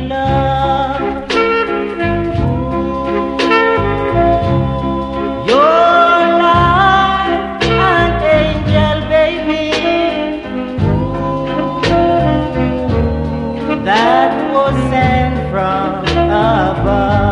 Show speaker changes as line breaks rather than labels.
love. You're like an angel, baby, that was sent from above.